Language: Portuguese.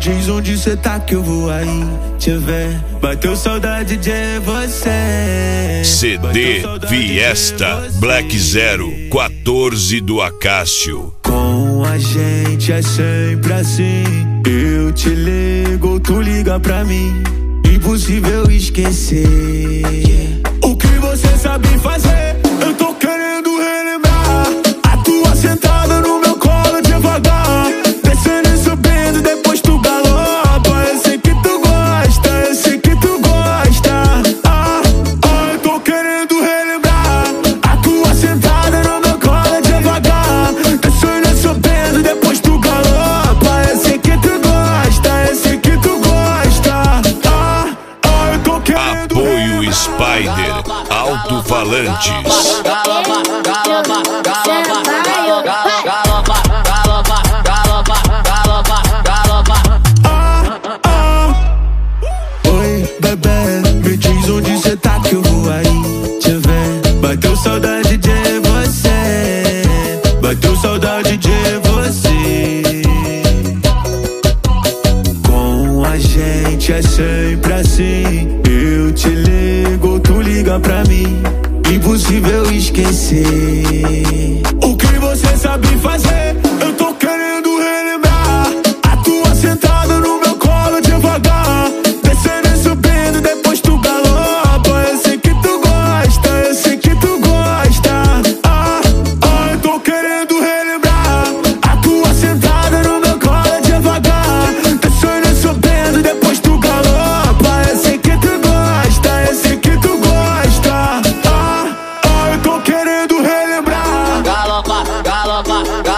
diz onde cê tá que eu vou aí te ver. Bateu saudade de você. CD Fiesta Black 014 do Acácio. Com a gente é sempre assim. Eu te ligo, tu liga pra mim. Impossível esquecer. O que você sabe fazer, eu tô querendo relembrar. A tua sentada no meu colo devagar, descendo e subindo, depois tu galopa. Eu sei que tu gosta, eu sei que tu gosta. Eu tô querendo relembrar. A tua sentada no meu colo devagar, descendo e subindo, depois tu galopa. Eu sei que tu gosta, eu sei que tu gosta. Eu tô querendo. Apoio Spider Alto-Falantes. Galopa, galopa, galopa, galopa, galopa, galopa, galopa, galopa. Oi, bebê, me diz onde cê tá que eu vou aí te ver. Bateu saudade de você, bateu saudade de você. Com a gente é sempre assim. Eu te ligo, tu liga pra mim. Impossível esquecer. O que você sabe fazer, eu tô querendo relembrar. A tua sentada no meu colo devagar, descendo e subindo, depois tu galopa. Eu sei que tu gosta, eu sei que tu gosta. Eu tô querendo relembrar. A tua sentada no meu colo devagar, descendo e subindo, depois tu galopa. Eu sei que tu gosta, eu sei que tu gosta. Eu tô querendo relembrar. Galopa, galopa,